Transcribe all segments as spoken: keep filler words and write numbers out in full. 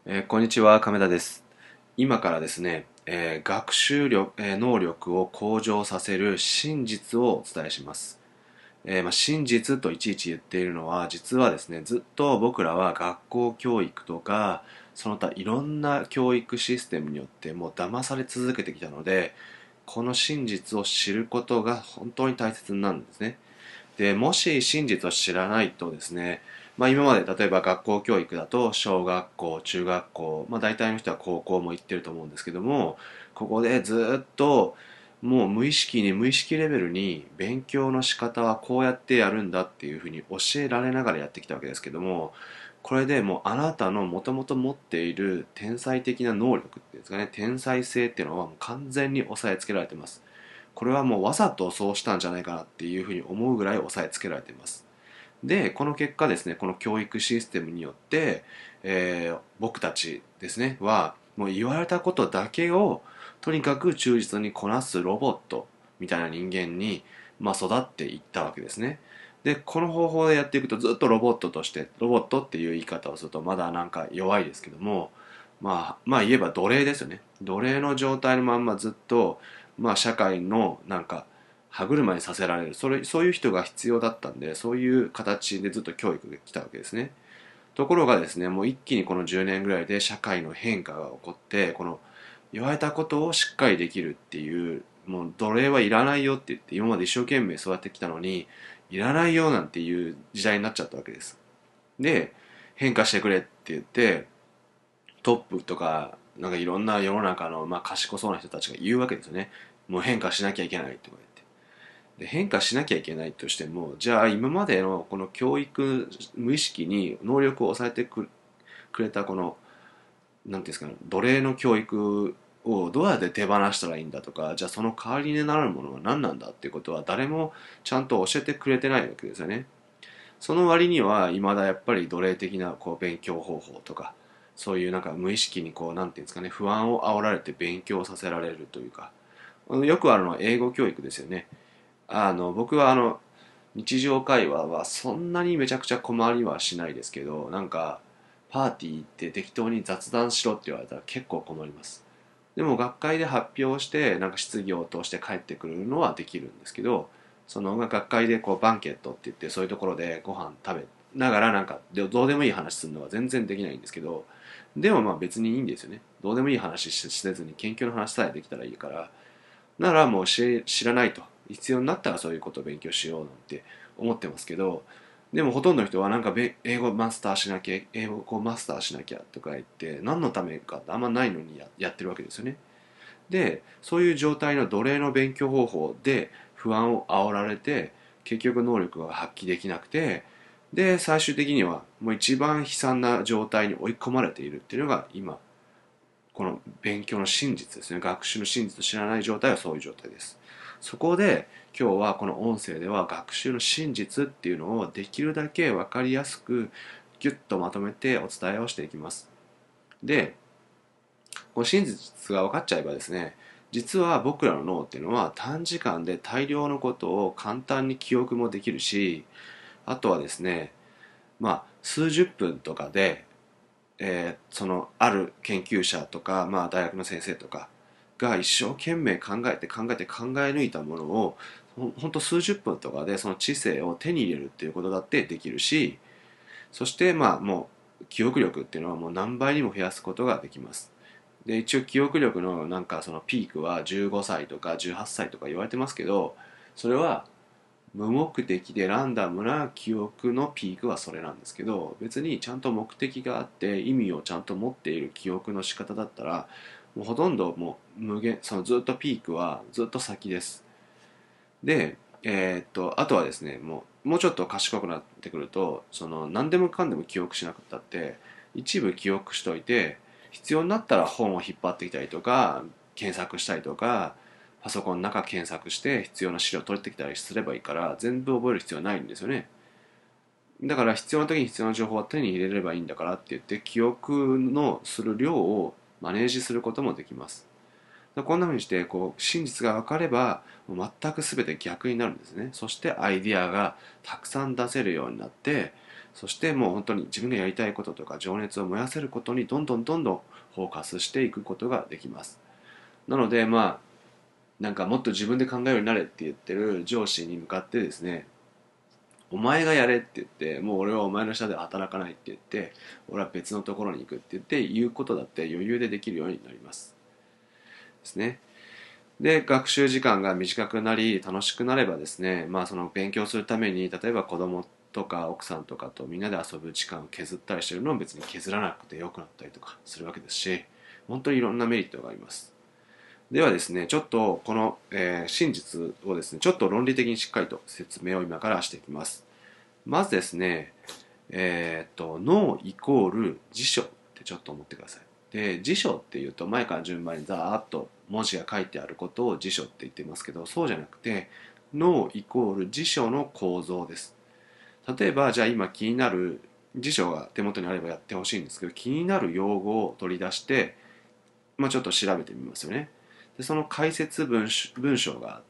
えーこんにちは、亀田です。今からですね、えー学習力、えー能力を向上させる真実をお伝えします。えーまあ、真実といちいち言っているのは、実はですね、ずっと僕らは学校教育とか、その他いろんな教育システムによってもう騙され続けてきたので、この真実を知ることが本当に大切になるんですね。で、もし真実を知らないとですね、まあ今まで例えば学校教育だと小学校、中学校、まあ大体の人は高校も行ってると思うんですけども、ここでずっともう無意識に無意識レベルに勉強の仕方はこうやってやるんだっていうふうに教えられながらやってきたわけですけども、これでもうあなたのもともと持っている天才的な能力っていうんですかね、天才性っていうのはもう完全に押さえつけられています。これはもうわざとそうしたんじゃないかなっていうふうに思うぐらい押さえつけられています。で、この結果ですね、この教育システムによって、えー僕たちですね、は、もう言われたことだけを、とにかく忠実にこなすロボットみたいな人間に、まあ、育っていったわけですね。で、この方法でやっていくとずっとロボットとして、ロボットっていう言い方をするとまだなんか弱いですけども、まあ、まあ言えば奴隷ですよね。奴隷の状態のまんまずっと、まあ社会のなんか歯車にさせられる、それそういう人が必要だったんで、そういう形でずっと教育が来たわけですね。ところがですね、もう一気にこのじゅうねんぐらいで社会の変化が起こって、この言われたことをしっかりできるっていう、もう奴隷はいらないよって言って、今まで一生懸命育ってきたのにいらないよなんていう時代になっちゃったわけです。で、変化してくれって言って、トップとかなんかいろんな世の中の、まあ、賢そうな人たちが言うわけですよね。もう変化しなきゃいけないとか言って。で、変化しなきゃいけないとしても、じゃあ今までのこの教育、無意識に能力を抑えてくれたこの、なんていうんですかね、奴隷の教育をどうやって手放したらいいんだとか、じゃあその代わりになるものは何なんだっていうことは誰もちゃんと教えてくれてないわけですよね。その割には未だやっぱり奴隷的なこう勉強方法とか、そういうなんか無意識にこう、なんていうんですかね、不安を煽られて勉強させられるというか、よくあるのは英語教育ですよね。あの、僕はあの、日常会話はそんなにめちゃくちゃ困りはしないですけど、なんか、パーティー行って適当に雑談しろって言われたら結構困ります。でも学会で発表して、なんか質疑応答して帰ってくるのはできるんですけど、その学会でこうバンケットって言ってそういうところでご飯食べながらなんかどうでもいい話するのは全然できないんですけど、でもまあ別にいいんですよね。どうでもいい話しせずに研究の話さえできたらいいから、ならもう知知らないと。必要になったらそういうことを勉強しようなんて思ってますけど、でもほとんどの人はなんか英語マスターしなきゃ、英語をマスターしなきゃとか言って、何のためかってあんまないのにややってるわけですよね。で、そういう状態の奴隷の勉強方法で不安を煽られて、結局能力が発揮できなくて、で、最終的にはもう一番悲惨な状態に追い込まれているっていうのが今、この勉強の真実ですね。学習の真実を知らない状態はそういう状態です。そこで今日はこの音声では学習の真実っていうのをできるだけ分かりやすくギュッとまとめてお伝えをしていきます。で、この真実が分かっちゃえばですね、実は僕らの脳っていうのは短時間で大量のことを簡単に記憶もできるし、あとはですね、まあ数十分とかでえーそのある研究者とか、まあ、大学の先生とかが一生懸命考えて考えて考え抜いたものをほほんと数十分とかでその知性を手に入れるっていうことだってできるし、そしてまあもう記憶力っていうのはもう何倍にも増やすことができます。で一応記憶力のなんかそのピークはじゅうごさいとかじゅうはっさいとか言われてますけど、それは無目的でランダムな記憶のピークはそれなんですけど、別にちゃんと目的があって意味をちゃんと持っている記憶の仕方だったら、もうほとんどもう無限、そのずっとピークはずっと先です。で、えーっとあとはですね、もうもうちょっと賢くなってくると、その何でもかんでも記憶しなくったって一部記憶しといて、必要になったら本を引っ張ってきたりとか検索したりとか、パソコンの中検索して必要な資料を取ってきたりすればいいから、全部覚える必要はないんですよね。だから必要な時に必要な情報は手に入れればいいんだからって言って、記憶のする量をマネージすることもできます。こんな風にしてこう真実が分かればもう全く全て逆になるんですね。そしてアイディアがたくさん出せるようになって、 そしてもう本当に自分がやりたいこととか情熱を燃やせることにどんどんどんどんフォーカスしていくことができます。なのでまあなんかもっと自分で考えるようになれって言ってる上司に向かってですね、お前がやれって言って、もう俺はお前の下では働かないって言って、俺は別のところに行くって言って言うことだって余裕でできるようになりますですね。で、学習時間が短くなり楽しくなればですね、まあその勉強するために例えば子供とか奥さんとかとみんなで遊ぶ時間を削ったりしてるのを別に削らなくてよくなったりとかするわけですし、本当にいろんなメリットがあります。ではですね、ちょっとこの、えー真実をですね、ちょっと論理的にしっかりと説明を今からしていきます。まずですね、えーっと、脳イコール辞書ってちょっと思ってください。で、辞書っていうと前から順番にザーッと文字が書いてあることを辞書って言ってますけど、そうじゃなくて、脳イコール辞書の構造です。例えば、じゃあ今気になる辞書が手元にあればやってほしいんですけど、気になる用語を取り出して、まあ、ちょっと調べてみますよね。で、その解説文文章があって、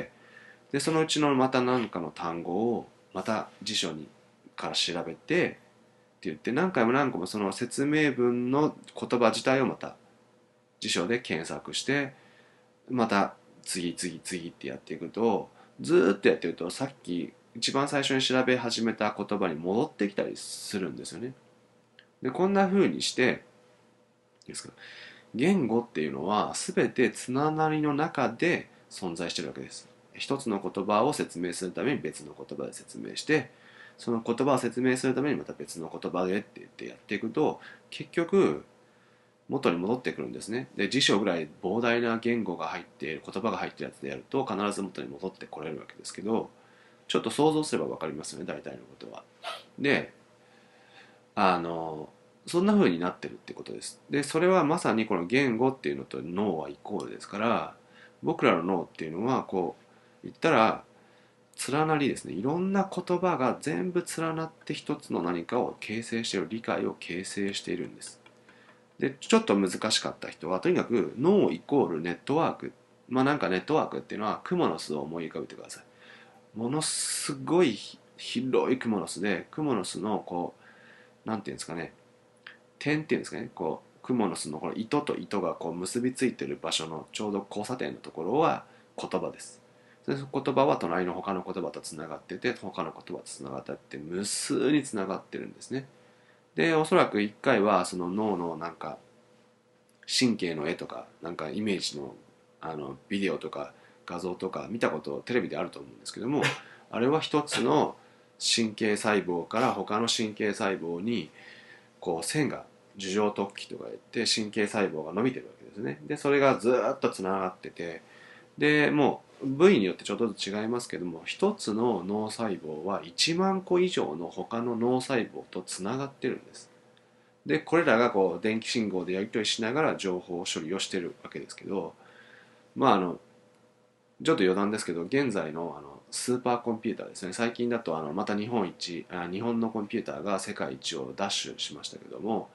で、そのうちのまた何かの単語をまた辞書にから調べてって言って何回も何回もその説明文の言葉自体をまた辞書で検索してまた次次次ってやっていくとずーっとやってるとさっき一番最初に調べ始めた言葉に戻ってきたりするんですよね。で、こんな風にしてですか、言語っていうのは全てつながりの中で存在しているわけです。一つの言葉を説明するために別の言葉で説明して、その言葉を説明するためにまた別の言葉でって言ってやっていくと、結局元に戻ってくるんですね。で、辞書ぐらい膨大な言語が入っている、言葉が入っているやつでやると必ず元に戻ってこれるわけですけど、ちょっと想像すれば分かりますよね、大体のことは。で、あのそんな風になってるってことです。で、それはまさにこの言語っていうのと脳はイコールですから、僕らの脳っていうのはこう言ったら連なりですね、いろんな言葉が全部連なって一つの何かを形成している、理解を形成しているんです。で、ちょっと難しかった人はとにかく脳イコールネットワーク、まあなんかネットワークっていうのはクモの巣を思い浮かべてください。ものすごい広いクモの巣で、クモの巣のこうなんていうんですかね、点っていうんですかね、こうクモの巣のこの糸と糸がこう結びついている場所のちょうど交差点のところは言葉です。で、その言葉は隣の他の言葉とつながってて、他の言葉とつながってって無数につながってるんですね。で、おそらくいっかいはその脳のなんか神経の絵とかなんかイメージのあのビデオとか画像とか見たことテレビであると思うんですけども、あれは一つの神経細胞から他の神経細胞にこう線が樹状突起とか言って神経細胞が伸びてるわけですね。で、それがずっとつながってて、でもう部位によってちょっとずつ違いますけども、一つの脳細胞はいちまん個以上の他の脳細胞とつながってるんです。で、これらがこう電気信号でやり取りしながら情報処理をしてるわけですけど、まああのちょっと余談ですけど、現在のあのスーパーコンピューターですね、最近だとあのまた日本一あ日本のコンピューターが世界一をダッシュしましたけども、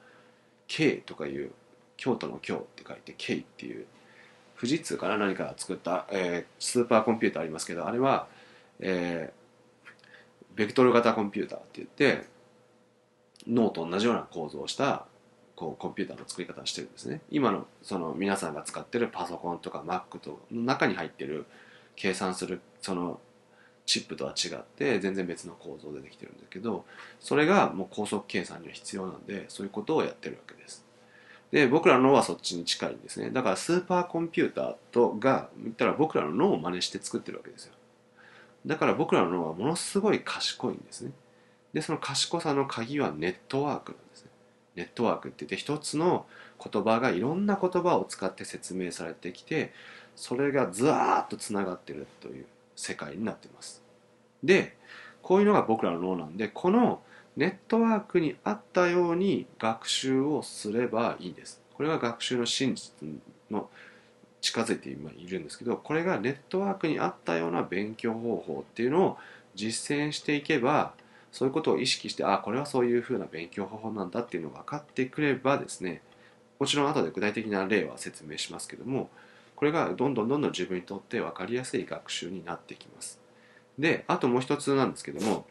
K とかいう京都の京って書いて K っていう富士通から何か作った、えースーパーコンピューターありますけど、あれは、えーベクトル型コンピューターって言って脳と同じような構造をしたこうコンピューターの作り方をしてるんですね。今のその皆さんが使ってるパソコンとか Mac との中に入ってる計算するそのチップとは違って全然別の構造でできてるんだけど、それがもう高速計算には必要なんで、そういうことをやってるわけです。で、僕らの脳はそっちに近いんですね。だからスーパーコンピューターとが言ったら僕らの脳を真似して作ってるわけですよ。だから僕らの脳はものすごい賢いんですね。で、その賢さの鍵はネットワークなんですね。ネットワークって言って一つの言葉がいろんな言葉を使って説明されてきて、それがずわーっとつながってるという世界になっています。で、こういうのが僕らの脳なんで、このネットワークに合ったように学習をすればいいんです。これが学習の真実の近づいて今いるんですけど、これがネットワークに合ったような勉強方法っていうのを実践していけば、そういうことを意識して、あ、これはそういうふうな勉強方法なんだっていうのが分かってくればですね、もちろん後で具体的な例は説明しますけども、これがどんどんどんどん自分にとって分かりやすい学習になってきます。で、あともう一つなんですけども、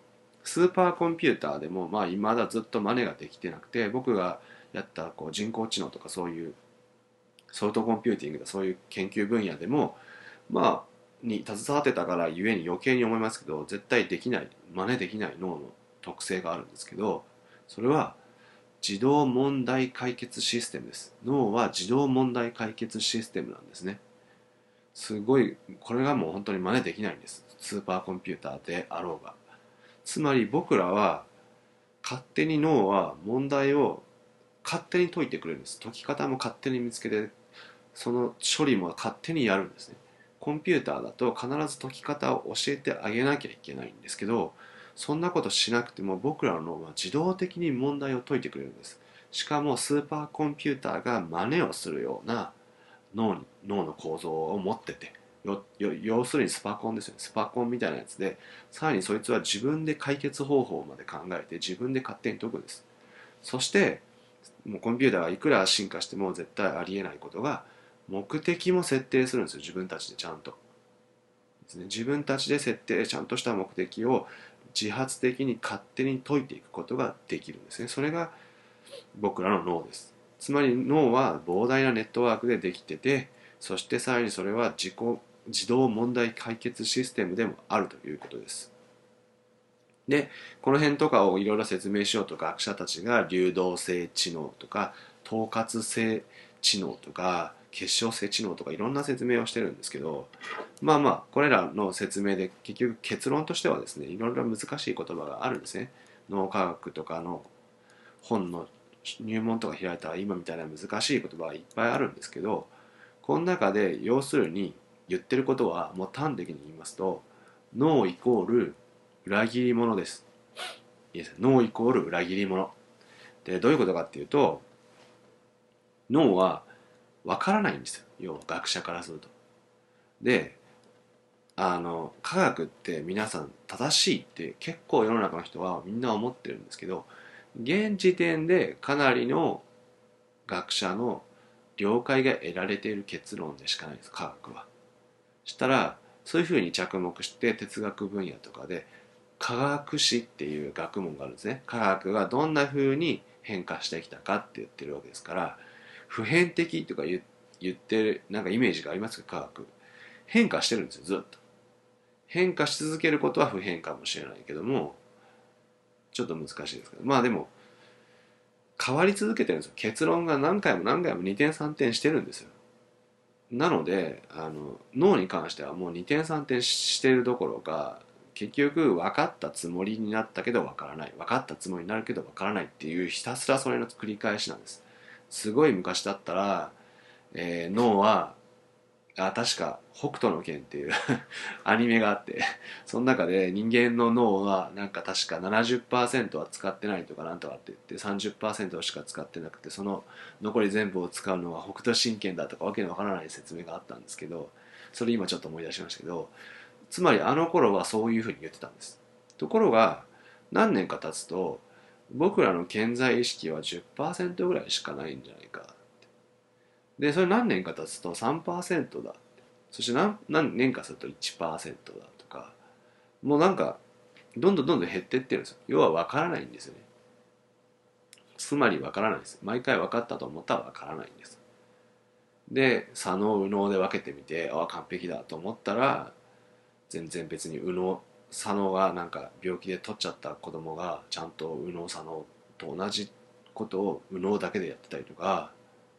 スーパーコンピューターでもまあ未だずっと真似ができてなくて、僕がやったこう人工知能とかそういうソフトコンピューティングだそういう研究分野でもまあに携わってたからゆえに余計に思いますけど、絶対できない真似できない脳の特性があるんですけど、それは自動問題解決システムです。脳は自動問題解決システムなんですね。すごい、これがもう本当に真似できないんです。スーパーコンピューターであろうが。つまり僕らは勝手に脳は問題を勝手に解いてくれるんです。解き方も勝手に見つけて、その処理も勝手にやるんですね。コンピューターだと必ず解き方を教えてあげなきゃいけないんですけど、そんなことしなくても僕らの脳は自動的に問題を解いてくれるんです。しかもスーパーコンピューターが真似をするような脳に脳の構造を持ってて、よよ要するにスパコンですよね。スパコンみたいなやつで、さらにそいつは自分で解決方法まで考えて自分で勝手に解くんです。そしてもうコンピューターがいくら進化しても絶対ありえないことが、目的も設定するんですよ。自分たちでちゃんとですね。自分たちで設定ちゃんとした目的を自発的に勝手に解いていくことができるんですね。それが僕らの脳です。つまり脳は膨大なネットワークでできてて、そしてさらにそれは自己自動問題解決システムでもあるということです。で、この辺とかをいろいろ説明しようと学者たちが流動性知能とか統括性知能とか結晶性知能とかいろんな説明をしてるんですけど、まあまあこれらの説明で結局結論としてはですね、いろいろ難しい言葉があるんですね。脳科学とかの本の入門とか開いたら今みたいな難しい言葉はいっぱいあるんですけど、この中で要するに言ってることはもう端的に言いますと、脳イコール裏切り者です。いいです。脳イコール裏切り者で、どういうことかっていうと、脳は分からないんですよ、要は学者からすると。で、あの科学って皆さん正しいって結構世の中の人はみんな思ってるんですけど、現時点でかなりの学者の了解が得られている結論でしかないです、科学は。したらそういうふうに着目して哲学分野とかで科学史っていう学問があるんですね。科学がどんなふうに変化してきたかって言ってるわけですから、普遍的とか言言ってるなんかイメージがありますか？科学変化してるんですよ、ずっと。変化し続けることは不変かもしれないけども、ちょっと難しいですけど、まあでも変わり続けてるんですよ。結論が何回も何回もにてんさんてんしてるんですよ。なのであの脳に関してはもうにてんさんてんしてるどころか、結局分かったつもりになったけど分からない、分かったつもりになるけど分からないっていうひたすらそれの繰り返しなんです。すごい昔だったら、えー脳はあ確か「北斗の拳」っていうアニメがあって、その中で人間の脳はなんか確かななじゅっパーセントは使ってないとかなんとかって言って、さんじゅっパーセントしか使ってなくて、その残り全部を使うのは北斗神拳だとかわけのわからない説明があったんですけど、それ今ちょっと思い出しましたけど、つまりあの頃はそういうふうに言ってたんです。ところが何年か経つと、僕らの健在意識はじゅっパーセントぐらいしかないんじゃないか。でそれ何年か経つとさんパーセントだ、そして何何年かするといちパーセントだとか、もうなんかどんどんどんどん減っていってるんですよ。要は分からないんですよね。つまり分からないです。毎回分かったと思ったら分からないんです。で左脳右脳で分けてみて、ああ完璧だと思ったら、全然別に右脳左脳がなんか病気で取っちゃった子供がちゃんと右脳左脳と同じことを右脳だけでやってたりとか、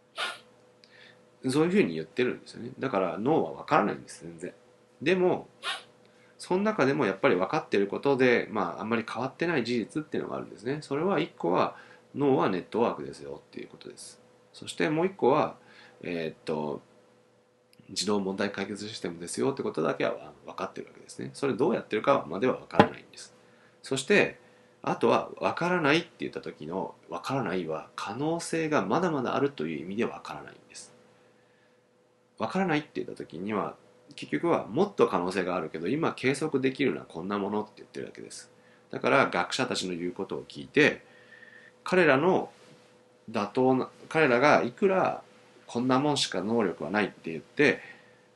そういうふうに言ってるんですよね。だから脳は分からないんです、全然。でもその中でもやっぱり分かっていることで、まあ、あんまり変わってない事実っていうのがあるんですね。それはいっこは脳はネットワークですよっていうことです。そしてもういっこは、えーっと自動問題解決システムですよってことだけは分かってるわけですね。それどうやってるかまでは分からないんです。そしてあとは分からないって言った時の分からないは可能性がまだまだあるという意味で分からないんです。分からないって言った時には結局はもっと可能性があるけど今計測できるのはこんなものって言ってるわけです。だから学者たちの言うことを聞いて、彼らの妥当な彼らがいくらこんなもんしか能力はないって言って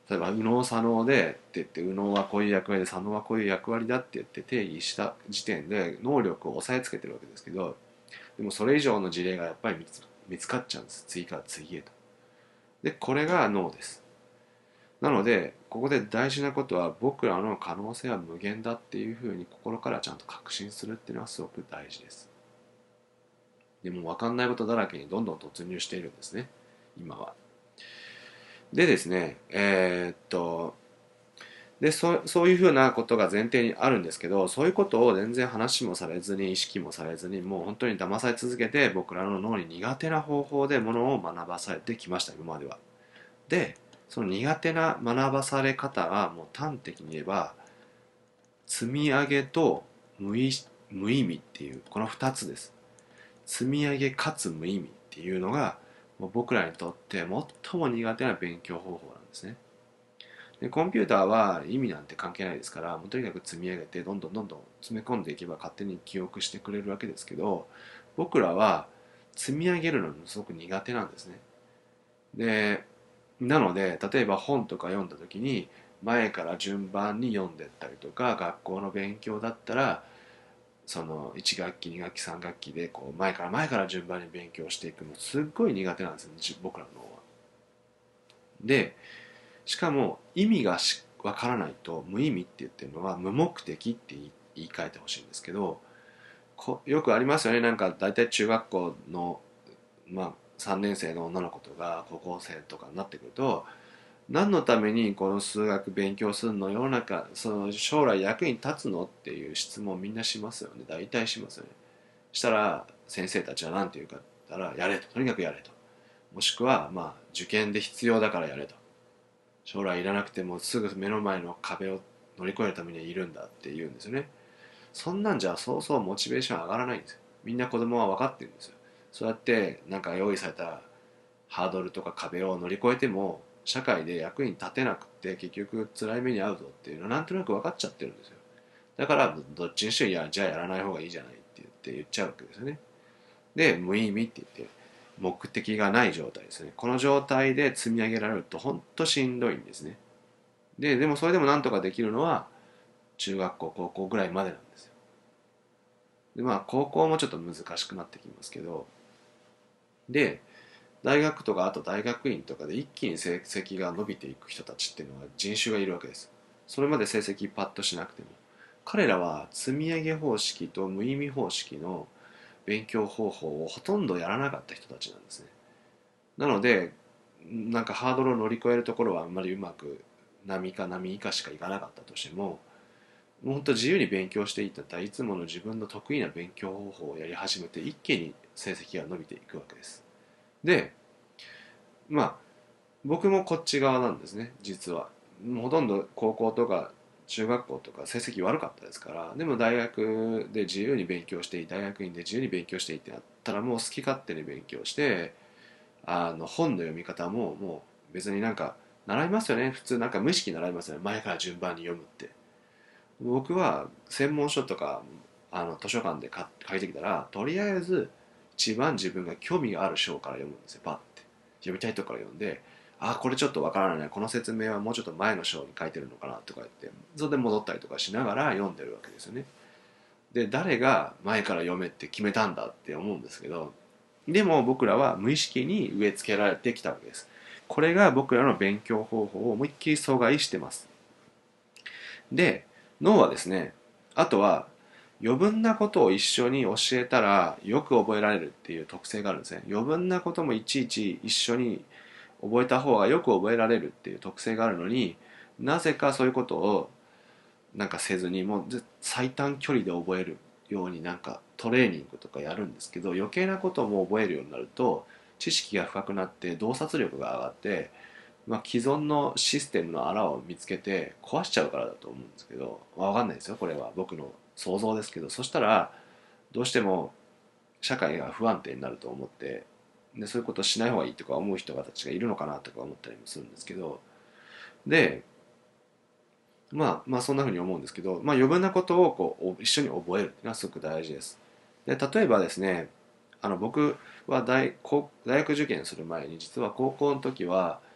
例えば右脳左脳でって言って、右脳はこういう役割で左脳はこういう役割だって言って定義した時点で能力を抑えつけてるわけですけど、でもそれ以上の事例がやっぱり見つ見つかっちゃうんです、次から次へと。でこれが脳です。なのでここで大事なことは、僕らの可能性は無限だっていうふうに心からちゃんと確信するっていうのはすごく大事です。でも分かんないことだらけにどんどん突入しているんですね、今は。でですね、えーっとでそそういうふうなことが前提にあるんですけど、そういうことを全然話もされずに意識もされずに、もう本当に騙され続けて、僕らの脳に苦手な方法でものを学ばされてきました、今までは。でその苦手な学ばされ方は、もう端的に言えば積み上げと無意無意味っていう、このふたつです。積み上げかつ無意味っていうのが、もう僕らにとって最も苦手な勉強方法なんですね。でコンピューターは意味なんて関係ないですから、もうとにかく積み上げてどんどんどんどん詰め込んでいけば勝手に記憶してくれるわけですけど、僕らは積み上げるのもすごく苦手なんですね。でなので例えば本とか読んだ時に、前から順番に読んでったりとか、学校の勉強だったらそのいち学期に学期さん学期でこう前から前から順番に勉強していくのすっごい苦手なんですよ、僕らの脳は。でしかも意味がわからないと、無意味って言ってるのは無目的って言い言い換えてほしいんですけど、こよくありますよね。なんか大体中学校の、まあ、さんねん生の女の子とか高校生とかになってくると、何のためにこの数学勉強するの、世の中その将来役に立つのっていう質問をみんなしますよね。大体しますよね。したら先生たちは何て言うかって言ったら、やれと、とにかくやれと。もしくはまあ受験で必要だからやれと。将来いらなくてもすぐ目の前の壁を乗り越えるためにはいるんだって言うんですよね。そんなんじゃそうそうモチベーション上がらないんですよ。みんな子供は分かってるんですよ。そうやってなんか用意されたハードルとか壁を乗り越えても社会で役に立てなくて結局辛い目に遭うぞっていうのはなんとなく分かっちゃってるんですよ。だからどっちにしろ、いやじゃあやらない方がいいじゃないって言って言っちゃうわけですよね。で無意味って言って、目的がない状態ですね。この状態で積み上げられると本当しんどいんですね。ででもそれでもなんとかできるのは中学校高校ぐらいまでなんですよ。でまあ高校もちょっと難しくなってきますけど、で大学とかあと大学院とかで一気に成績が伸びていく人たちっていうのは人種がいるわけです。それまで成績パッとしなくても、彼らは積み上げ方式と無意味方式の勉強方法をほとんどやらなかった人たちなんですね。なのでなんかハードルを乗り越えるところはあんまりうまく並か並以下しかいかなかったとしても、もう本当自由に勉強していったらいつもの自分の得意な勉強方法をやり始めて一気に成績が伸びていくわけです。でまあ僕もこっち側なんですね、実は。ほとんど高校とか中学校とか成績悪かったですから、でも大学で自由に勉強していい、大学院で自由に勉強していいってなったら、もう好き勝手に勉強して、あの本の読み方ももう別になんか習いますよね、普通なんか無意識に習いますよね、前から順番に読むって。僕は専門書とかあの図書館で借りてきたら、とりあえず一番自分が興味がある章から読むんですよ。パッて読みたいところから読んで、あこれちょっとわからない、この説明はもうちょっと前の章に書いてるのかなとか言って、それで戻ったりとかしながら読んでるわけですよね。で誰が前から読めって決めたんだって思うんですけど、でも僕らは無意識に植え付けられてきたわけです。これが僕らの勉強方法を思いっきり阻害してます。で脳はですね、あとは余分なことを一緒に教えたらよく覚えられるっていう特性があるんですね。余分なこともいちいち一緒に覚えた方がよく覚えられるっていう特性があるのに、なぜかそういうことをなんかせずに、もう最短距離で覚えるようになんかトレーニングとかやるんですけど、余計なことも覚えるようになると知識が深くなって洞察力が上がって、まあ、既存のシステムの穴を見つけて壊しちゃうからだと思うんですけど、まあ、分かんないですよ、これは僕の想像ですけど。そしたらどうしても社会が不安定になると思って、でそういうことをしない方がいいとか思う人たちがいるのかなとか思ったりもするんですけど、でまあまあそんな風に思うんですけど、まあ、余分なことをこう一緒に覚えるっていうのはすごく大事です。で例えばですね、あの僕は大高大学受験する前に実は高校の時は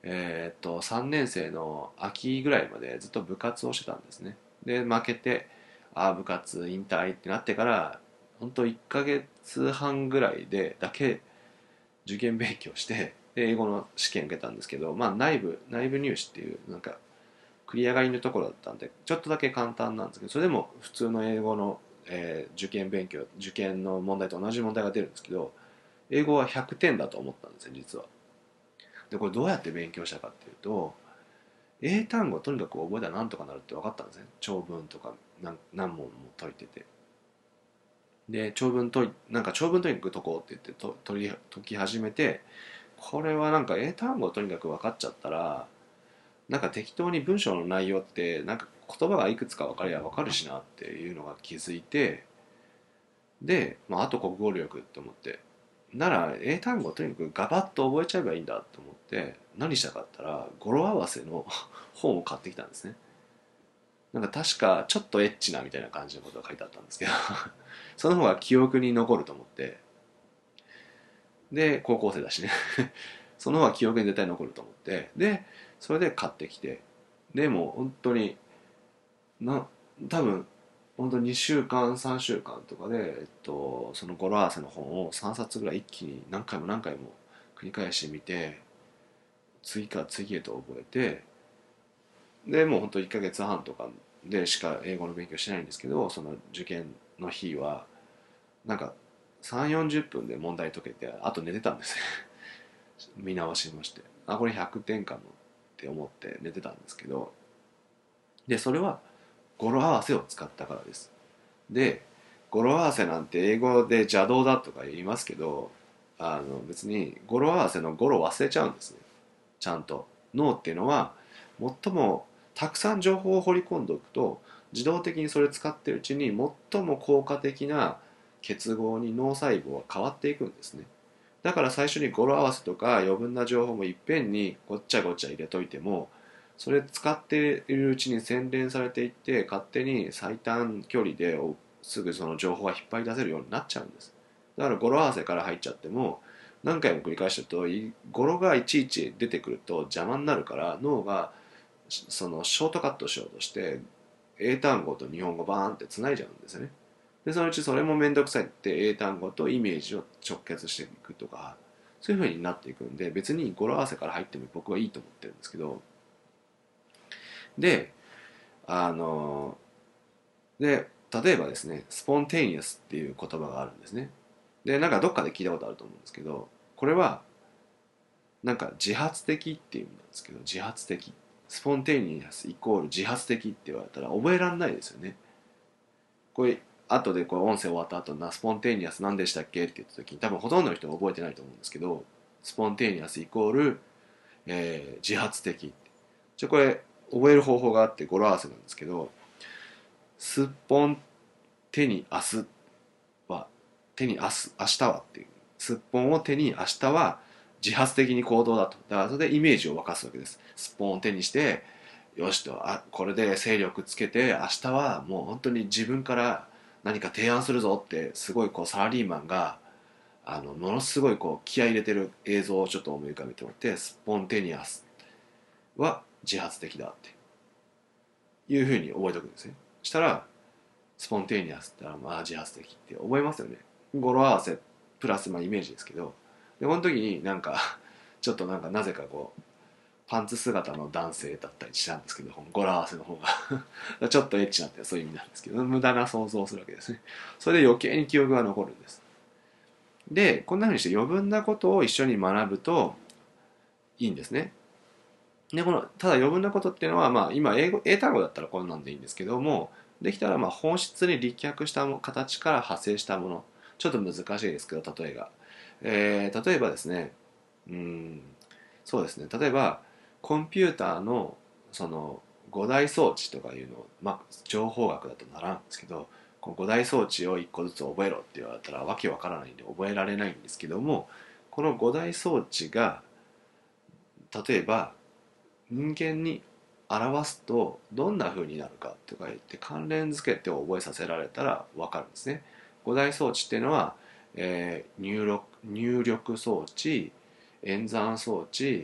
えーっとさんねん生の秋ぐらいまでずっと部活をしてたんですね。で負けて、ああ部活引退ってなってから、本当いっかげつはんぐらいでだけ受験勉強して、で英語の試験受けたんですけど、まあ内部内部入試っていうなんか繰り上がりのところだったんでちょっとだけ簡単なんですけど、それでも普通の英語の、えー受験勉強受験の問題と同じ問題が出るんですけど、英語はひゃくてんだと思ったんですよ実は。でこれどうやって勉強したかっていうと、英単語をとにかく覚えたらなんとかなるって分かったんですね。長文とか何何問も解いてて、で長文解いなんか長文とにかく解こうって言ってと解り解き始めて、これはなんか英単語をとにかく分かっちゃったら、なんか適当に文章の内容ってなんか言葉がいくつか分かりゃ分かるしなっていうのが気づいて、で、まあ、あと国語力って思って、なら英単語をとにかくガバッと覚えちゃえばいいんだと思って、何したかったら語呂合わせの本を買ってきたんですね。なんか確かちょっとエッチなみたいな感じのことが書いてあったんですけどその方が記憶に残ると思って、で高校生だしねその方が記憶に絶対残ると思って、でそれで買ってきて、でも本当にな多分本当ににしゅうかんさんしゅうかんとかで、えっと、その語呂合わせの本をさんさつぐらい一気に何回も何回も繰り返してみて、次から次へと覚えて、でもう本当いっかげつはんとかでしか英語の勉強しないんですけど、その受験の日はなんかさんじゅうよんじゅっぷんで問題解けて、あと寝てたんですね見直しまして、あこれひゃくてんかもって思って寝てたんですけど、でそれは語呂合わせを使ったからです。で語呂合わせなんて英語で邪道だとか言いますけど、あの別に語呂合わせの語呂忘れちゃうんですね。ちゃんと脳っていうのは最もたくさん情報を掘り込んでおくと、自動的にそれ使ってるうちに最も効果的な結合に脳細胞は変わっていくんですね。だから最初に語呂合わせとか余分な情報もいっぺんにごっちゃごっちゃ入れといても、それ使っているうちに洗練されていって、勝手に最短距離ですぐその情報が引っ張り出せるようになっちゃうんです。だから語呂合わせから入っちゃっても、何回も繰り返してると語呂がいちいち出てくると邪魔になるから、脳がそのショートカットしようとして英単語と日本語バーンってつないじゃうんですよね。でそのうちそれも面倒くさいって英単語とイメージを直結していくとか、そういう風になっていくんで、別に語呂合わせから入っても僕はいいと思ってるんですけど、であので例えばですね、スポンテニアスっていう言葉があるんですね。でなんかどっかで聞いたことあると思うんですけど、これはなんか自発的っていう意味なんですけど、自発的スポンテニアスイコール自発的って言われたら覚えられないですよね。これ後でこう音声終わった後な、スポンテニアス何でしたっけって言った時に多分ほとんどの人が覚えてないと思うんですけど、スポンテニアスイコール、えー自発的。じゃこれ覚える方法があって語呂合わせなんですけど、すっぽん手に明日は、手に明日、明日はっていう、すっぽんを手に明日は自発的に行動だと。だからそれでイメージを沸かすわけです。すっぽんを手にして、よしと、あこれで勢力つけて明日はもう本当に自分から何か提案するぞって、すごいこうサラリーマンがあのものすごいこう気合い入れてる映像をちょっと思い浮かべてもらって、スポンテニアスは自発的だっていうふうに覚えておくんですね。したらスポンテニアスってまあ自発的って覚えますよね。語呂合わせプラスまあイメージですけど、でこの時になんかちょっとなんかなぜかこうパンツ姿の男性だったりしたんですけど、語呂合わせの方がちょっとエッチなってそういう意味なんですけど、無駄な想像をするわけですね。それで余計に記憶が残るんです。でこんな風にして余分なことを一緒に学ぶといいんですね。でこのただ余分なことっていうのは、まあ、今英語英単語だったらこんなんでいいんですけども、できたらまあ本質に立脚した形から派生したもの、ちょっと難しいですけど例えが、えー例えばですね、うんそうですね、例えばコンピューターのその五大装置とかいうのを、まあ、情報学だと習うんですけど、この五大装置を一個ずつ覚えろって言われたらわけわからないんで覚えられないんですけども、この五大装置が例えば人間に表すとどんな風になるかとか言って関連付けて覚えさせられたら分かるんですね。五大装置っていうのは、えー入力入力装置、演算装置、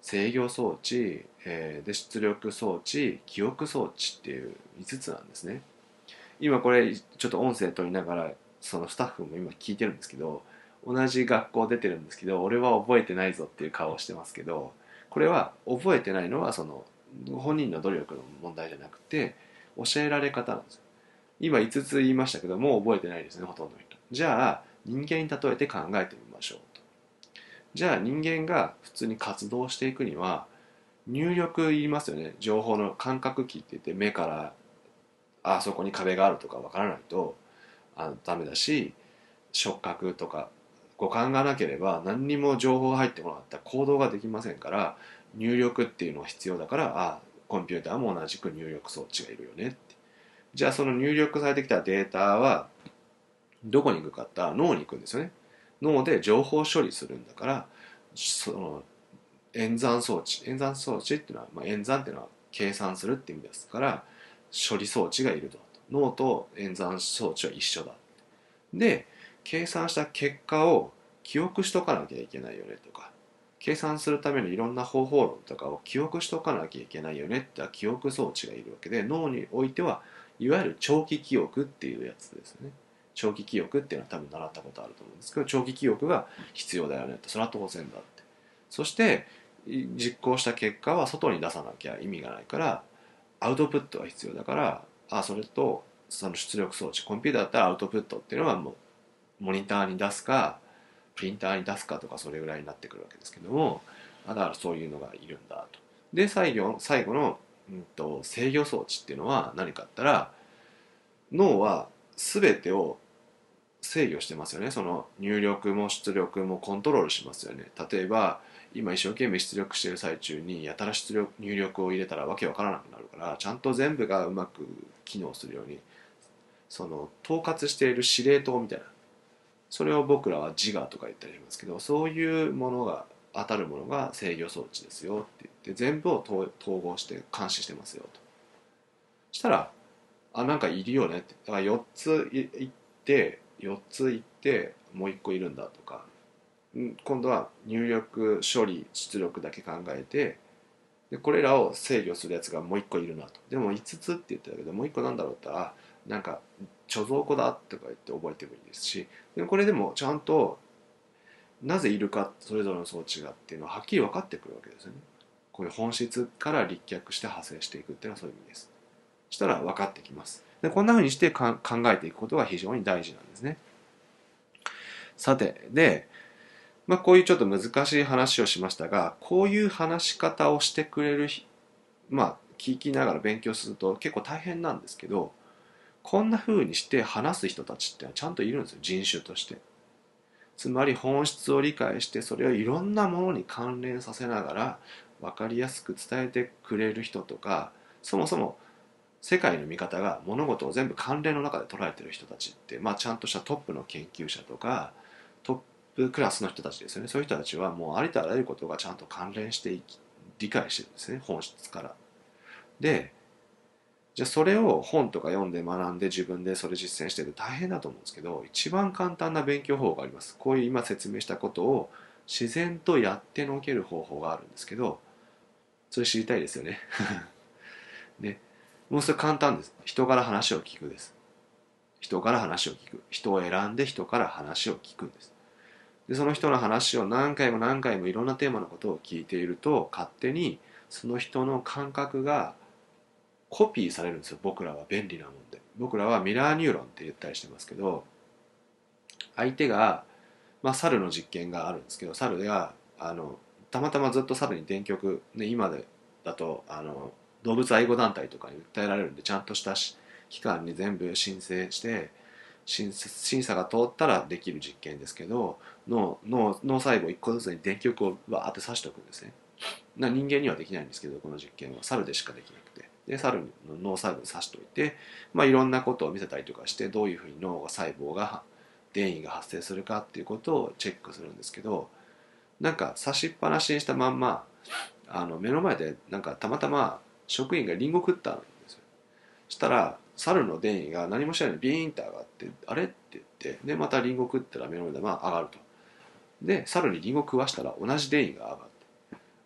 制御装置、えーで出力装置、記憶装置っていういつつなんですね。今これちょっと音声取りながらそのスタッフも今聞いてるんですけど、同じ学校出てるんですけど俺は覚えてないぞっていう顔をしてますけど、これは覚えてないのはその本人の努力の問題じゃなくて教えられ方なんですよ。今いつつ言いましたけどもう覚えてないですね、ほとんどの人。じゃあ人間に例えて考えてみましょうと。じゃあ人間が普通に活動していくには入力いりますよね。情報の感覚器って言って目からあそこに壁があるとかわからないとあのダメだし、触覚とか五感がなければ何にも情報が入ってこなかったら行動ができませんから、入力っていうのが必要だから、あコンピューターも同じく入力装置がいるよねって。じゃあその入力されてきたデータはどこに行くかって脳に行くんですよね。脳で情報処理するんだから、その演算装置演算装置っていうのは、まあ、演算っていうのは計算するって意味ですから、処理装置がいると。脳と演算装置は一緒だ。で計算した結果を記憶しとかなきゃいけないよねとか、計算するためのいろんな方法論とかを記憶しとかなきゃいけないよねって記憶装置がいるわけで、脳においてはいわゆる長期記憶っていうやつですね。長期記憶っていうのは多分習ったことあると思うんですけど、長期記憶が必要だよねって、それは当然だって。そして実行した結果は外に出さなきゃ意味がないからアウトプットが必要だから、あそれとその出力装置、コンピューターだったらアウトプットっていうのはもうモニターに出すかプリンターに出すかとか、それぐらいになってくるわけですけども、だからそういうのがいるんだと。で最後最後の、うんと、制御装置っていうのは何かって言ったら、脳は全てを制御してますよね。その入力も出力もコントロールしますよね。例えば今一生懸命出力している最中にやたら出力入力を入れたらわけわからなくなるから、ちゃんと全部がうまく機能するように、その統括している司令塔みたいな、それを僕らは自我とか言ったりしますけど、そういうものが当たるものが制御装置ですよって言って、全部を統合して監視してますよと。したら、あなんかいるよねって、だからよっついってよっついってもういっこいるんだとか、今度は入力処理出力だけ考えて、でこれらを制御するやつがもういっこいるなと。でもいつつって言ってたけどもういっこなんだろうって言ったら、なんか貯蔵庫だとか言って覚えてもいいですし、でもこれでもちゃんとなぜいるかそれぞれの装置がっていうのははっきり分かってくるわけですよね。こういう本質から立脚して派生していくっていうのはそういう意味です。そしたら分かってきます。でこんな風にして考えていくことが非常に大事なんですね。さてで、まあ、こういうちょっと難しい話をしましたが、こういう話し方をしてくれる、まあ聞きながら勉強すると結構大変なんですけど、こんな風にして話す人たちってのはちゃんといるんですよ、人種として。つまり本質を理解してそれをいろんなものに関連させながら分かりやすく伝えてくれる人とか、そもそも世界の見方が物事を全部関連の中で捉えてる人たちって、まあ、ちゃんとしたトップの研究者とかトップクラスの人たちですよね。そういう人たちはもうありとあらゆることがちゃんと関連していき理解してるんですね、本質から。でじゃあそれを本とか読んで学んで自分でそれ実践してると大変だと思うんですけど、一番簡単な勉強法があります。こういう今説明したことを自然とやってのける方法があるんですけど、それ知りたいですよね。ね、もうそれ簡単です。人から話を聞くです。人から話を聞く。人を選んで人から話を聞くんです。でその人の話を何回も何回もいろんなテーマのことを聞いていると、勝手にその人の感覚がコピーされるんですよ。僕らは便利なもんで。僕らはミラーニューロンって言ったりしてますけど、相手が、まあ、猿の実験があるんですけど、猿があのたまたまずっと猿に電極、ね、今でだとあの動物愛護団体とかに訴えられるんで、ちゃんとした機関に全部申請して審審査が通ったらできる実験ですけど、脳脳脳細胞いっこずつに電極をわーって刺しておくんですね。な人間にはできないんですけど、この実験は猿でしかできなくて、で猿の脳細胞に刺しておいて、まあ、いろんなことを見せたりとかして、どういうふうに脳が細胞が電位が発生するかっていうことをチェックするんですけど、なんか刺しっぱなしにしたまんま、あの目の前でなんかたまたま職員がリンゴ食ったんですよ。そしたら猿の電位が何もしないのにビーンって上がって、あれって言って、でまたリンゴ食ったら目の前でまあ上がると。で猿にリンゴ食わしたら同じ電位が上がる。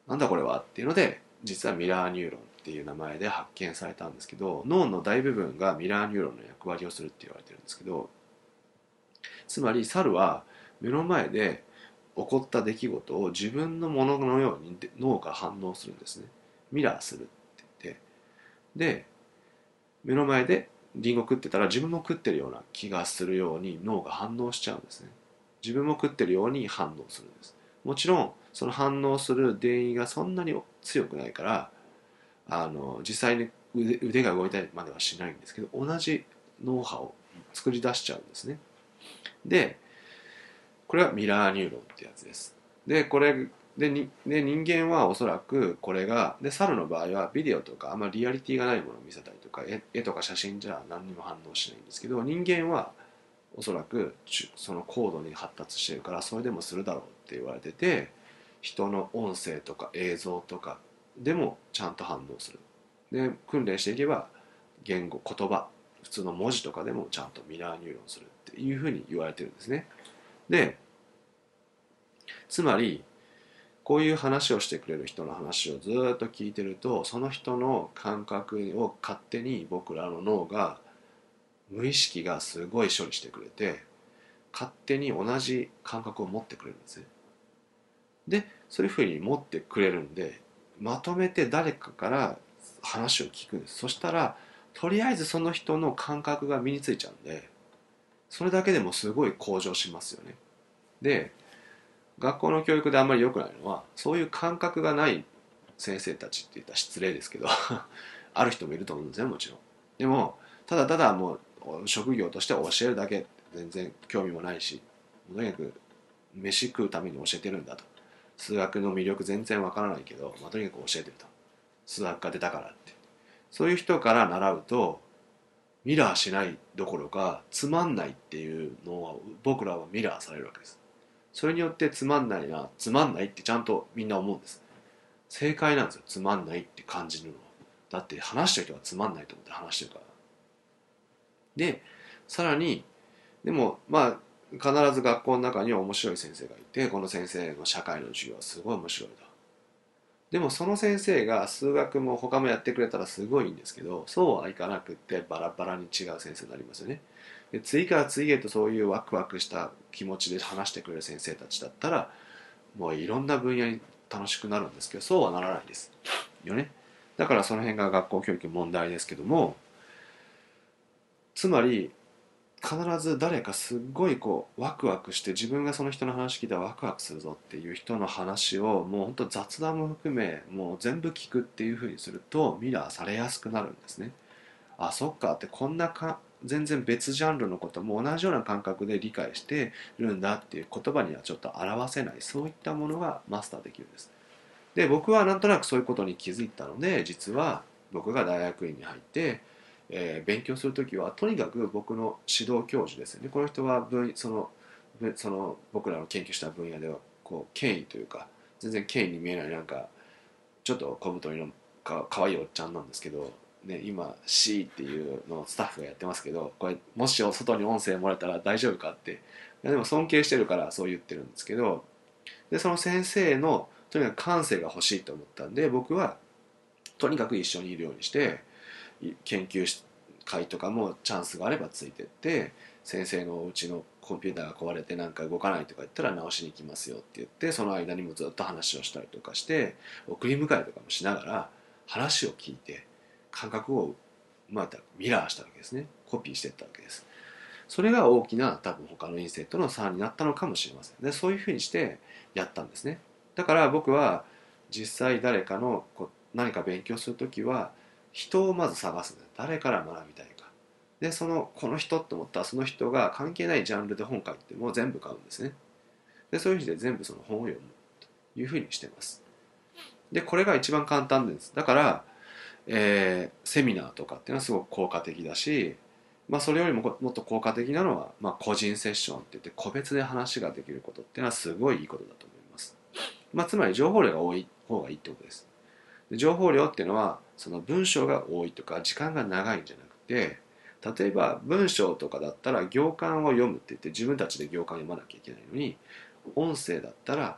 なんだこれはっていうので、実はミラーニューロンっていう名前で発見されたんですけど、脳の大部分がミラーニューロンの役割をするって言われてるんですけど、つまり猿は目の前で起こった出来事を自分のもののように脳が反応するんですね。ミラーするって言って、で目の前でリンゴ食ってたら自分も食ってるような気がするように脳が反応しちゃうんですね。自分も食ってるように反応するんです。もちろんその反応する原因がそんなに強くないから、あの実際に腕腕が動いたりまではしないんですけど、同じ脳波を作り出しちゃうんですね。でこれはミラーニューロンってやつです。でこれでにで人間はおそらくこれがで、猿の場合はビデオとかあんまりリアリティがないものを見せたりとか、絵絵とか写真じゃ何にも反応しないんですけど、人間はおそらくその高度に発達してるからそれでもするだろうって言われてて、人の音声とか映像とかでもちゃんと反応する。で訓練していけば言語言葉普通の文字とかでもちゃんとミラーニューロンするっていうふうに言われてるんですね。でつまりこういう話をしてくれる人の話をずっと聞いてると、その人の感覚を勝手に僕らの脳が無意識がすごい処理してくれて、勝手に同じ感覚を持ってくれるんですね。でそういうふうに持ってくれるんで、まとめて誰かから話を聞くんです。そしたらとりあえずその人の感覚が身についちゃうんで、それだけでもすごい向上しますよね。で学校の教育であんまり良くないのは、そういう感覚がない先生たちって言ったら失礼ですけどある人もいると思うんですよ、もちろん。でもただただもう職業として教えるだけ、全然興味もないし、とにかく飯食うために教えてるんだと、数学の魅力全然わからないけど、まあ、とにかく教えてると、数学が出たからって、そういう人から習うとミラーしないどころかつまんないっていうのは僕らはミラーされるわけです。それによってつまんないな、つまんないってちゃんとみんな思うんです。正解なんですよ、つまんないって感じるのは。だって話してる人がつまんないと思って話してるから。でさらに、でもまあ必ず学校の中には面白い先生がいて、この先生の社会の授業はすごい面白いと。でもその先生が数学も他もやってくれたらすごいいいんですけど、そうはいかなくってバラバラに違う先生になりますよね。で次から次へとそういうワクワクした気持ちで話してくれる先生たちだったら、もういろんな分野に楽しくなるんですけど、そうはならないですよね。だからその辺が学校教育問題ですけども、つまり必ず誰かすっごいこうワクワクして、自分がその人の話聞いたらワクワクするぞっていう人の話をもうほんと雑談も含めもう全部聞くっていう風にするとミラーされやすくなるんですね。あ、そっかって、こんなか全然別ジャンルのことも同じような感覚で理解してるんだっていう言葉にはちょっと表せない、そういったものがマスターできるんです。で僕はなんとなくそういうことに気づいたので、実は僕が大学院に入って、えー勉強するときはとにかく僕の指導教授ですよね、この人は分そのその僕らの研究した分野ではこう権威というか、全然権威に見えないなんかちょっと小太りのかかわいいおっちゃんなんですけど、ね、今 C っていうのをスタッフがやってますけど、これもし外に音声もらえたら大丈夫かって、いやでも尊敬してるからそう言ってるんですけど、でその先生のとにかく感性が欲しいと思ったんで、僕はとにかく一緒にいるようにして、研究会とかもチャンスがあればついてって、先生のうちのコンピューターが壊れてなんか動かないとか言ったら直しに行きますよって言って、その間にもずっと話をしたりとかして、送り迎えとかもしながら話を聞いて感覚をまたミラーしたわけですね、コピーしていったわけです。それが大きな多分他のインセットの差になったのかもしれません。でそういうふうにしてやったんですね。だから僕は実際誰かのこう何か勉強するときは人をまず探すんです。誰から学びたいか。でそのこの人と思ったらその人が関係ないジャンルで本書いても全部買うんですね。でそういうふうに全部その本を読むというふうにしてます。でこれが一番簡単です。だから、えーセミナーとかっていうのはすごく効果的だし、まあ、それよりももっと効果的なのは、まあ、個人セッションって言って個別で話ができることっていうのはすごいいいことだと思います。まあ、つまり情報量が多い方がいいってことです。で情報量っていうのはその文章が多いとか時間が長いんじゃなくて、例えば文章とかだったら行間を読むって言って自分たちで行間を読まなきゃいけないのに、音声だったら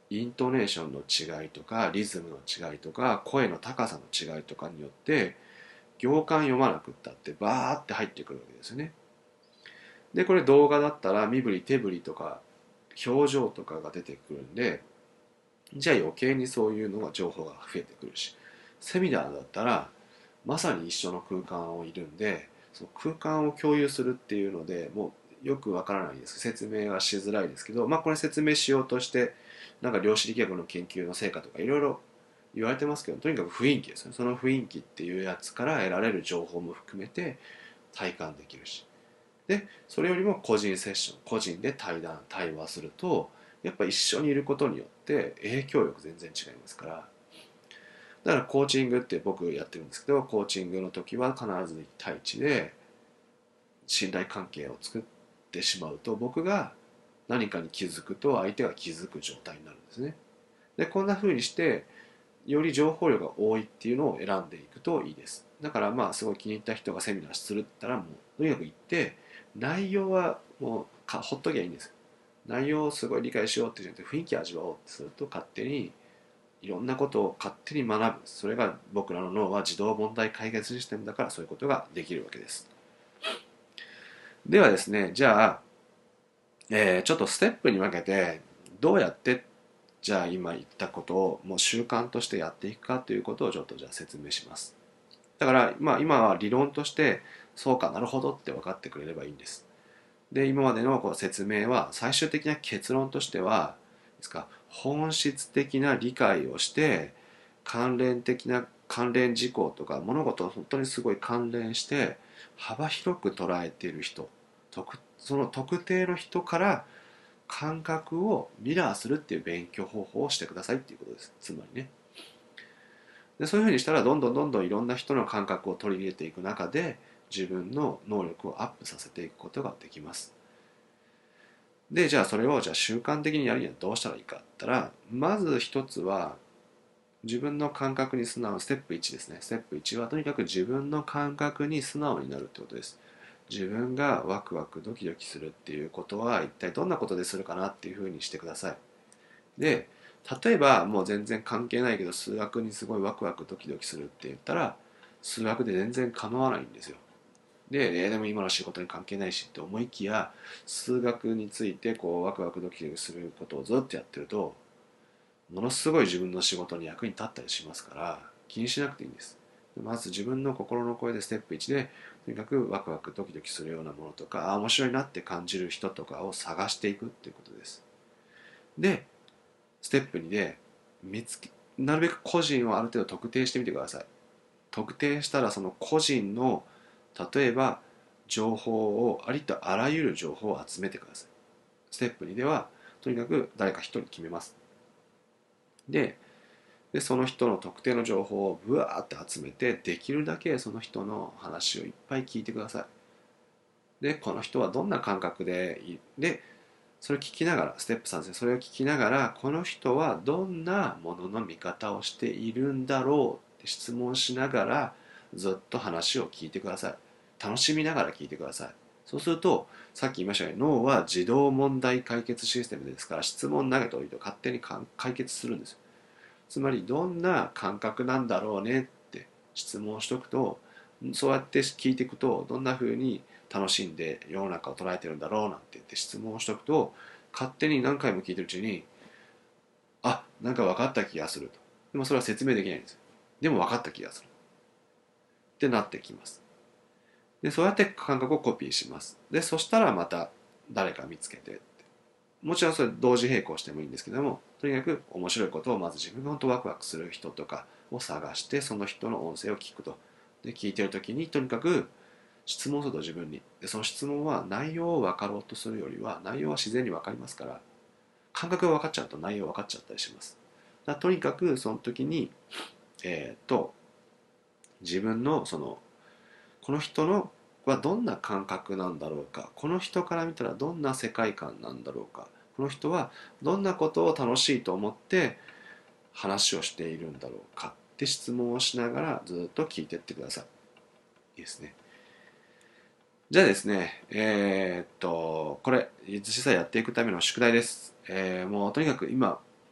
イントネーションの違いとかリズムの違いとか声の高さの違いとかによって行間読まなくったってバーって入ってくるわけですよね。でこれ動画だったら身振り手振りとか表情とかが出てくるんで、じゃあ余計にそういうのが情報が増えてくるし、セミナーだったらまさに一緒の空間をいるんで、その空間を共有するっていうのでもうよくわからないです。説明はしづらいですけど、まあこれ説明しようとしてなんか量子力学の研究の成果とかいろいろ言われてますけど、とにかく雰囲気ですね。その雰囲気っていうやつから得られる情報も含めて体感できるし、でそれよりも個人セッション、個人で対談対話するとやっぱ一緒にいることによって影響力全然違いますから。だからコーチングって僕やってるんですけど、コーチングの時は必ずいち対いちで信頼関係を作ってしまうと、僕が何かに気づくと相手が気づく状態になるんですね。でこんな風にしてより情報量が多いっていうのを選んでいくといいです。だからまあすごい気に入った人がセミナーするったらもうとにかく行って、内容はもうかほっときゃいいんです。内容をすごい理解しようってじゃなくて雰囲気味わおうってすると勝手にいろんなことを勝手に学ぶ。それが僕らの脳は自動問題解決システムだからそういうことができるわけです。ではですね、じゃあ、えーちょっとステップに分けてどうやってじゃあ今言ったことをもう習慣としてやっていくかということをちょっとじゃあ説明します。だからまあ今は理論としてそうかなるほどって分かってくれればいいんです。で今までのこう説明は最終的な結論としてはですか、本質的な理解をして関連的な関連事項とか物事を本当にすごい関連して幅広く捉えている人、その特定の人から感覚をミラーするっていう勉強方法をしてくださいっていうことです。つまりね。でそういうふうにしたらどんどんどんどんいろんな人の感覚を取り入れていく中で自分の能力をアップさせていくことができます。でじゃあそれをじゃあ習慣的にやるにはどうしたらいいかって言ったら、まず一つは自分の感覚に素直、ステップいちですね。ステップいちはとにかく自分の感覚に素直になるってことです。自分がワクワクドキドキするっていうことは一体どんなことでするかなっていうふうにしてください。で例えばもう全然関係ないけど数学にすごいワクワクドキドキするって言ったら数学で全然構わないんですよ。で、えーでも今の仕事に関係ないしって思いきや数学についてこうワクワクドキドキすることをずっとやってるとものすごい自分の仕事に役に立ったりしますから気にしなくていいんです。まず自分の心の声でステップいちでとにかくワクワクドキドキするようなものとか、あ面白いなって感じる人とかを探していくっていうことです。でステップにで見つけなるべく個人をある程度特定してみてください。特定したらその個人の例えば情報をありとあらゆる情報を集めてください。ステップにではとにかく誰か一人決めます。ででその人の特定の情報をブワーって集めてできるだけその人の話をいっぱい聞いてください。でこの人はどんな感覚でいでそれを聞きながらステップさんですね、それを聞きながらこの人はどんなものの見方をしているんだろうって質問しながらずっと話を聞いてください。楽しみながら聞いてください。そうするとさっき言いましたように脳は自動問題解決システムですから質問投げておいて勝手に解決するんですよ。つまりどんな感覚なんだろうねって質問しておくと、そうやって聞いていくとどんな風に楽しんで世の中を捉えてるんだろうなんて言って質問しておくと勝手に何回も聞いてるうちにあなんか分かった気がすると。でもそれは説明できないんですよ。でも分かった気がするってなってきます。でそうやって感覚をコピーします。でそしたらまた誰か見つけて、もちろんそれ同時並行してもいいんですけども、とにかく面白いことをまず自分が本当ワクワクする人とかを探してその人の音声を聞くと。で聞いてる時にとにかく質問すると自分に。でその質問は内容を分かろうとするよりは内容は自然に分かりますから、感覚が分かっちゃうと内容分かっちゃったりします。だとにかくその時にえっ、と自分のそのこの人のはどんな感覚なんだろうか、この人から見たらどんな世界観なんだろうか、この人はどんなことを楽しいと思って話をしているんだろうかって質問をしながらずっと聞いていってください。いいですね。じゃあですね、えーっと、これ、実際やっていくための宿題です。えーもうとにかく今、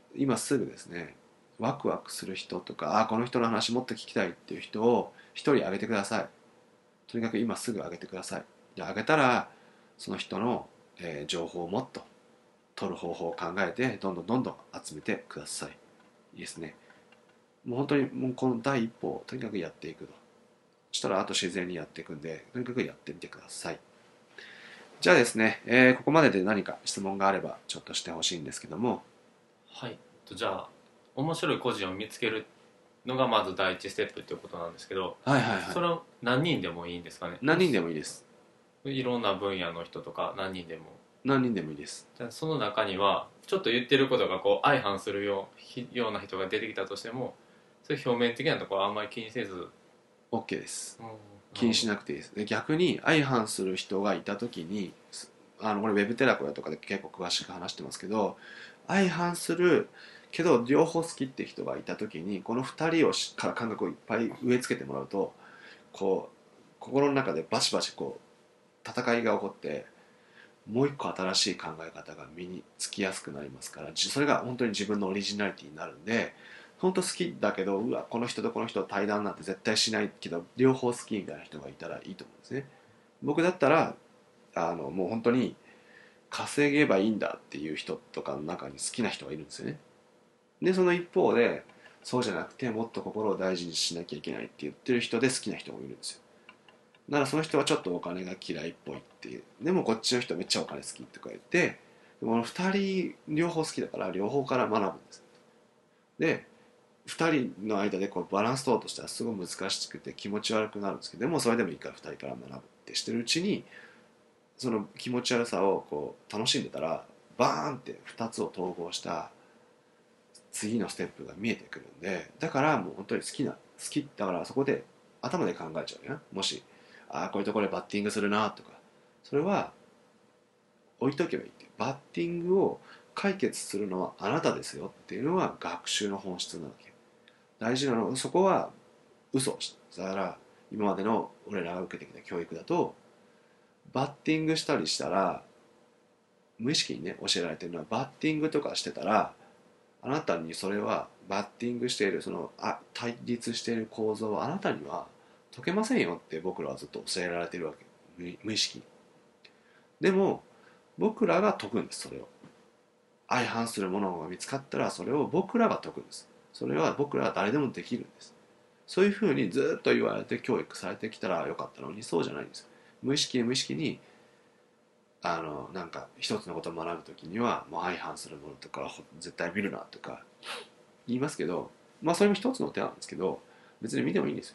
今すぐですね、ワクワクする人とか、あこの人の話もっと聞きたいっていう人を一人挙げてください。とにかく今すぐ挙げてください。で挙げたらその人の、えー情報をもっと取る方法を考えてどんどんどんどん集めてください。いいですね。もう本当にもうこの第一歩をとにかくやっていくと。そしたらあと自然にやっていくんで、とにかくやってみてください。じゃあですね、えーここまでで何か質問があればちょっとしてほしいんですけども。 はい。とじゃあ面白い個人を見つけるのがまず第一ステップっていうことなんですけど、 はいはいはい。 それは何人でもいいんですかね？ 何人でもいいです。 いろんな分野の人とか何人でも。 何人でもいいです。 じゃあその中にはちょっと言ってることがこう相反するようひような人が出てきたとしても、そういう表面的なところはあんまり気にせず、 OK です。 うん、な気にしるほど。 なくていいです。で逆に相反する人がいた時に、あのこれウェブテラコヤとかで結構詳しく話してますけど、相反するけど両方好きって人がいた時にこのふたりをしから感覚をいっぱい植え付けてもらうと、こう心の中でバシバシこう戦いが起こって、もう一個新しい考え方が身につきやすくなりますから、それが本当に自分のオリジナリティになるんで、本当好きだけどうわこの人とこの人と対談なんて絶対しないけど両方好きみたいな人がいたらいいと思うんですね。僕だったらあのもう本当に稼げばいいんだっていう人とかの中に好きな人がいるんですよね。でその一方でそうじゃなくてもっと心を大事にしなきゃいけないって言ってる人で好きな人もいるんですよ。だからその人はちょっとお金が嫌いっぽいっていう、でもこっちの人めっちゃお金好きとか言って、でもふたり両方好きだから両方から学ぶんです。でふたりの間でこうバランス取ろうとしたらすごい難しくて気持ち悪くなるんですけど、でもそれでもいいからふたりから学ぶってしてるうちに、その気持ち悪さをこう楽しんでたらバーンってふたつを統合した次のステップが見えてくるんで、だからもう本当に好きな好きだからそこで頭で考えちゃうよな。もしああこういうところでバッティングするなとか、それは置いとけばいいっていう、バッティングを解決するのはあなたですよっていうのは学習の本質なわけ。大事なのはそこは嘘をしただから今までの俺らが受けてきた教育だと、バッティングしたりしたら無意識にね教えられてるのは、バッティングとかしてたらあなたにそれはバッティングしているそのあ対立している構造はあなたには解けませんよって僕らはずっと教えられてるわけ、無無意識に。でも僕らが解くんです。それを相反するものが見つかったらそれを僕らが解くんです。それは僕らは誰でもできるんです。そういうふうにずっと言われて教育されてきたらよかったのに、そうじゃないんですよ。無意識無意識にあのなんか一つのことを学ぶときにはもう相反するものとか絶対見るなとか言いますけど、まあそれも一つの手なんですけど、別に見てもいいんですよ。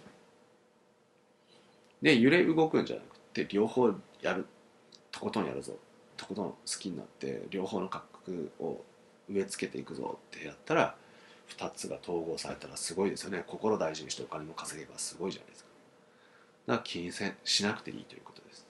で揺れ動くんじゃなくて両方やる、とことんやるぞ、とことん好きになって両方の感覚を植え付けていくぞってやったら、ふたつが統合されたらすごいですよね。心大事にしてお金も稼げばすごいじゃないですか。だから気にせしなくていいということです。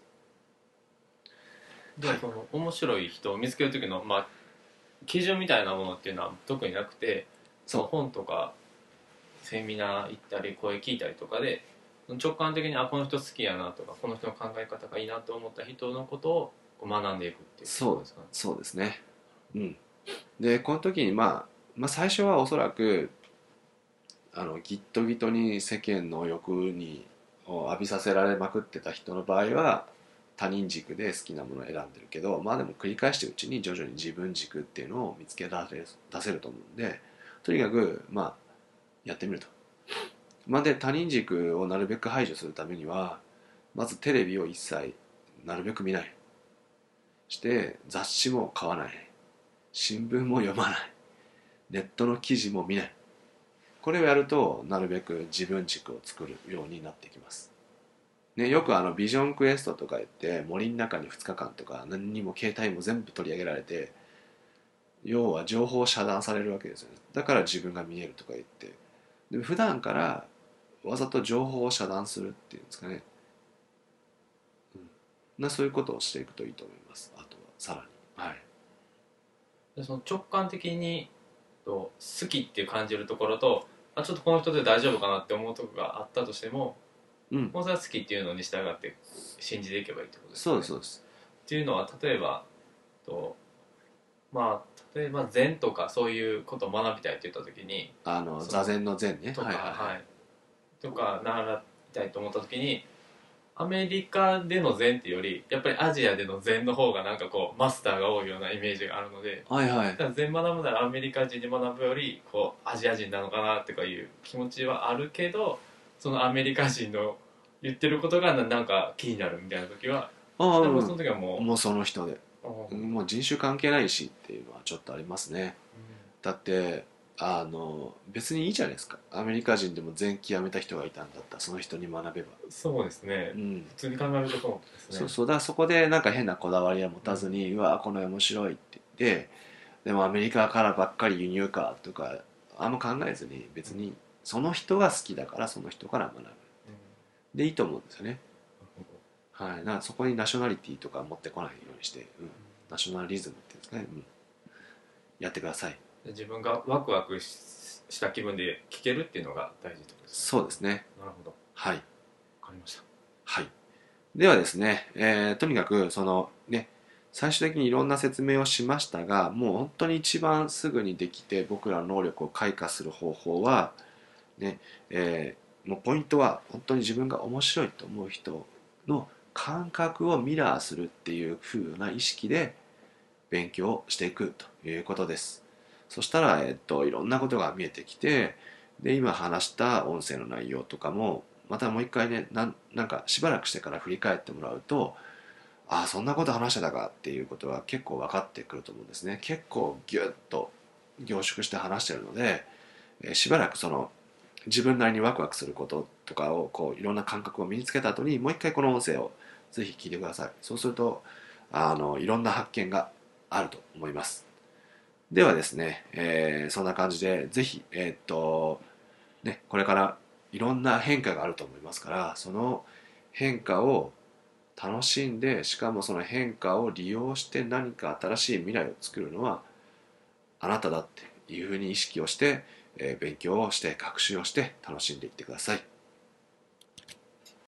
はい。 でその面白い人を見つける時の、まあ、基準みたいなものっていうのは特になくて、そのそ本とかセミナー行ったり声聞いたりとかで直感的にあこの人好きやなとかこの人の考え方がいいなと思った人のことをこう学んでいくっていうこうそうとですかね？ そうですね。うんでこの時に、まあ、まあ最初はおそらくあのギットギトに世間の欲にを浴びさせられまくってた人の場合は他人軸で好きなものを選んでるけど、まあでも繰り返してるうちに徐々に自分軸っていうのを見つけ出せ出せると思うんで、とにかくまあやってみると。まあで他人軸をなるべく排除するためには、まずテレビを一切なるべく見ない、して雑誌も買わない、新聞も読まない、ネットの記事も見ない。これをやるとなるべく自分軸を作るようになってきます。ね、よくあのビジョンクエストとか言って森の中にふつかかんとか何にも携帯も全部取り上げられて、要は情報を遮断されるわけですよね。だから自分が見えるとか言って、で普段からわざと情報を遮断するっていうんですかね、うん、なそういうことをしていくといいと思います。あとはさらに、はい。 でその直感的にと好きっていう感じるところと、あちょっとこの人で大丈夫かなって思うところがあったとしても、 うん、 もうそれは好きっていうのに従って信じていけばいいってことですかね？ そうですそうです。 っていうのは例えばとまあ例えば禅とかそういうことを学びたいって言った時にあのその座禅の禅ね。 とか、 はいはいはい。 はいとか習いたいと思った時にアメリカでの禅っていうよりやっぱりアジアでの禅の方がなんかこうマスターが多いようなイメージがあるので、 はいはい。 だから禅学ぶならアメリカ人に学ぶよりこうアジア人なのかなとかいう気持ちはあるけど、そのアメリカ人の言ってることがななんか気になるみたいな時はああ、 多分そのうん。 時はももうその人で。 う、うんうんもう人種関係ないしっていうのはちょっとありますね。だってあの別にいいじゃないですか。アメリカ人でも前期辞めた人がいたんだったらその人に学べば。 そうですね、 うん、 普通に考えるとそうですね。 そうそう。だからそこでなんか変なこだわりは持たずに、うわこの絵面白いって言って、でもアメリカからばっかり輸入かとかあんま考えずに、別にその人が好きだからその人から学ぶでいいと思うんですよね。はい。だからそこにナショナリティとか持ってこないようにして、うん、ナショナリズムっていうんですかね、うん、やってください。 自分がワクワクした気分で聴けるっていうのが大事ってことですね。 そうですね。 なるほど、 はい。 わかりました。 はい。ではですね、えーとにかくそのね、最終的にいろんな説明をしましたが、もう本当に一番すぐにできて僕らの能力を開花する方法は、ね、えーもうポイントは本当に自分が面白いと思う人の感覚をミラーするっていう風な意識で勉強していくということです。そしたら、えっと、いろんなことが見えてきて、で、今話した音声の内容とかも、またもう一回ね、なんなんかしばらくしてから振り返ってもらうと、ああ、そんなこと話してたかっていうことが結構分かってくると思うんですね。結構ギュッと凝縮して話してるので、えーしばらくその自分なりにワクワクすることとかをこういろんな感覚を身につけた後にもう一回この音声をぜひ聞いてください。そうするとあのいろんな発見があると思います。ではですね、えーそんな感じでぜひ、えーっとね、これからいろんな変化があると思いますから、その変化を楽しんで、しかもその変化を利用して何か新しい未来を作るのはあなただっていうふうに意識をして、えー勉強をして学習をして楽しんでいってください。